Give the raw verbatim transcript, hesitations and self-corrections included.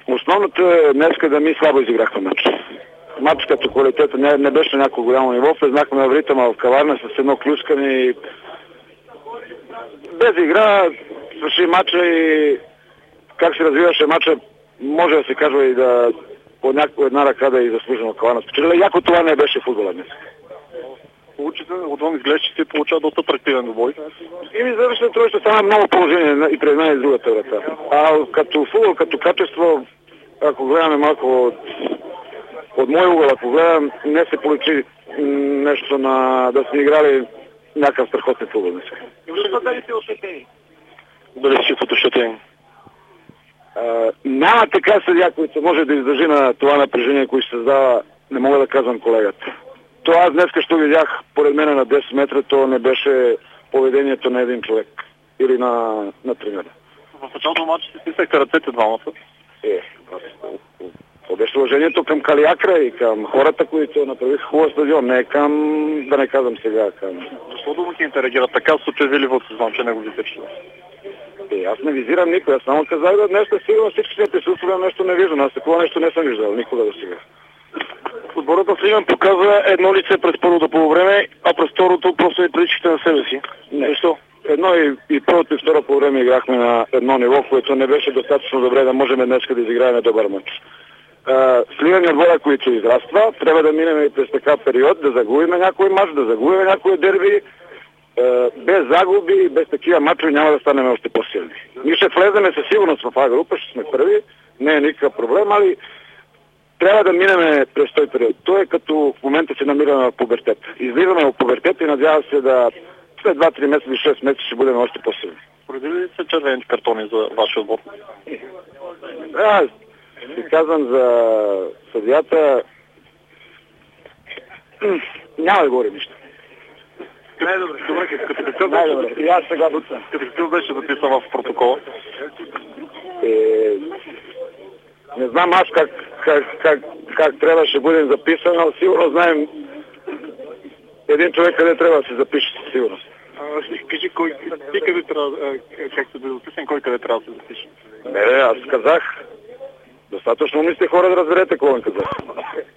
Основното е днеска да ми слабо изиграхме матч. Матч като квалитета не, не беше на някакво голямо ниво. Влезнахме в ритъма в каварна с едно клюскане и без игра свърши матча и как се развиваше матча, може да се казва и да по някаква една ръка да и заслужено каварна спечелила. Яко това не беше футбола днес. Получите, отвън изглежда, че се получава доста атрактивен двубой. И ми завършва това, ще стана много положение и пред една и другата врата. А като футбол, като качество, ако гледаме малко от, от мой угъл, ако гледам, не се получи нещо на да сме играли някакъв страхотен футбол днес. Дали сте ощетени? Дали сте ощетени? Няма така съдия, който може да издържи на това напрежение, което се създава, не мога да казвам колегата. То аз днес, като видях поред мен на десет метра, то не беше поведението на един човек или на, на тренера. В началото на матча си стисахте ръцете двамата. Е, това беше уважението към Калиакра и към хората, които направиха хубав стадион, не към, да не казвам сега, към... Защо домакините реагират така, в случай Веливод се знам, че не го виждате? Е, аз не визирам никой, аз само казах да днес сигурно всички сме присъствали, нещо не виждам, аз такова нещо не съм виждал, никога до сега. Отборът на Сливен показва едно лице през първото полувреме, а през второто просто е приличите на себе си. Не. Защо? Едно и, и първото и второ полувреме играхме на едно ниво, което не беше достатъчно добре да можем днес да изиграем добър мач. Сливен е отбора, който израства, трябва да минем и през така период, да загубим някой мач, да загубим някой дерби. Uh, без загуби, без такива мачове няма да станем още по-силни. Ние ще влеземе със сигурност в А група, ще сме първи, не е никакъв проблем, али трябва да минем през този период. Той е като в момента се намираме в пубертет. Излизаме в пубертет и надявам се да след два-три месеца или шест месеца ще бъдем още по-силни. Поради ли са червените картони за вашия отбор? Аз си казвам за съдията, няма да говорим нищо. Най-добре, добре, като какъв беше, и аз сега като какъв беше записан в протокола? Е, не знам аз как, как, как, как трябваше бъде записан, но сигурно знаем един човек къде трябва да се запише, сигурност. Кажи, кой, ти къде трябва, как се бъде записан, кой къде трябва да се запише? Не, аз казах. Достатъчно мислите хора да разберете какво им казах.